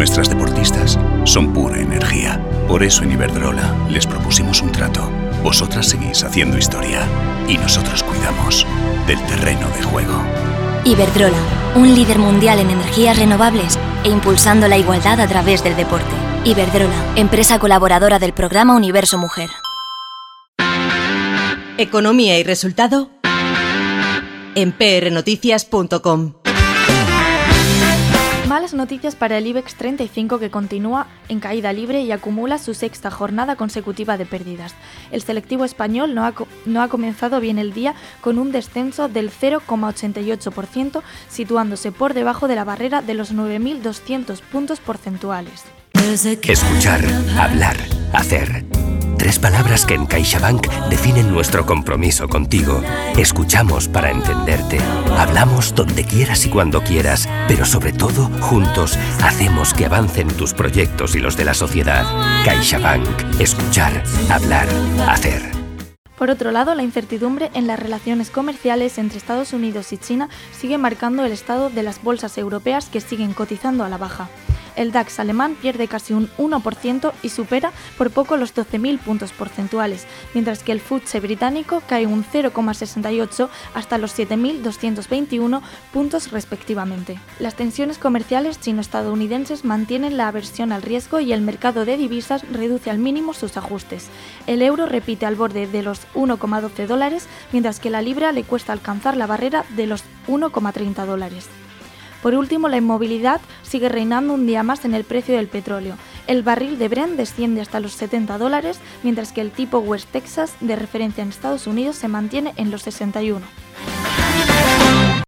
Nuestras deportistas son pura energía. Por eso en Iberdrola les propusimos un trato. Vosotras seguís haciendo historia y nosotros cuidamos del terreno de juego. Iberdrola, un líder mundial en energías renovables e impulsando la igualdad a través del deporte. Iberdrola, empresa colaboradora del programa Universo Mujer. Economía y resultado en prnoticias.com. Malas noticias para el IBEX 35, que continúa en caída libre y acumula su sexta jornada consecutiva de pérdidas. El selectivo español no ha comenzado bien el día, con un descenso del 0,88%, situándose por debajo de la barrera de los 9.200 puntos porcentuales. Escuchar, hablar, hacer. 3 palabras que en CaixaBank definen nuestro compromiso contigo. Escuchamos para entenderte. Hablamos donde quieras y cuando quieras, pero sobre todo, juntos, hacemos que avancen tus proyectos y los de la sociedad. CaixaBank. Escuchar, hablar, hacer. Por otro lado, la incertidumbre en las relaciones comerciales entre Estados Unidos y China sigue marcando el estado de las bolsas europeas, que siguen cotizando a la baja. El DAX alemán pierde casi un 1% y supera por poco los 12.000 puntos porcentuales, mientras que el FTSE británico cae un 0,68 hasta los 7.221 puntos respectivamente. Las tensiones comerciales chino-estadounidenses mantienen la aversión al riesgo y el mercado de divisas reduce al mínimo sus ajustes. El euro repite al borde de los $1,12, mientras que la libra le cuesta alcanzar la barrera de los $1,30. Por último, la inmovilidad sigue reinando un día más en el precio del petróleo. El barril de Brent desciende hasta los $70, mientras que el tipo West Texas de referencia en Estados Unidos se mantiene en los 61.